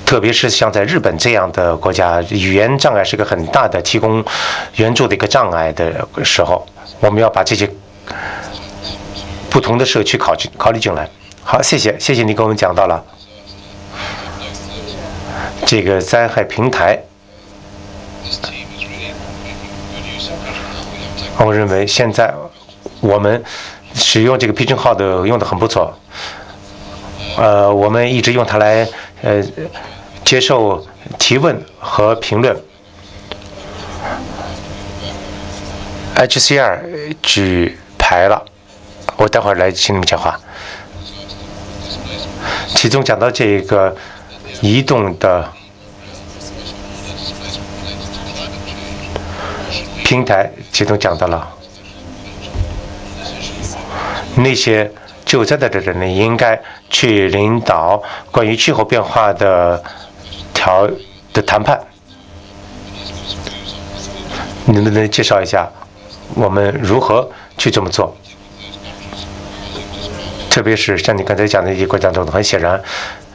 特别是像在日本这样的国家，语言障碍是个很大的提供援助的一个障碍的时候，我们要把这些不同的社区考虑进来。好，谢谢你给我们讲到了这个灾害平台。我认为现在我们使用这个 Pigeon 号用得很不错。我们一直用它来接受提问和评论。HCR 举牌了，我待会儿来请你们讲话。其中讲到这个移动的平台，其中讲到了那些救灾的人呢，应该去领导关于气候变化的谈判。你能不能介绍一下我们如何去这么做？特别是像你刚才讲的一些国家中，很显然，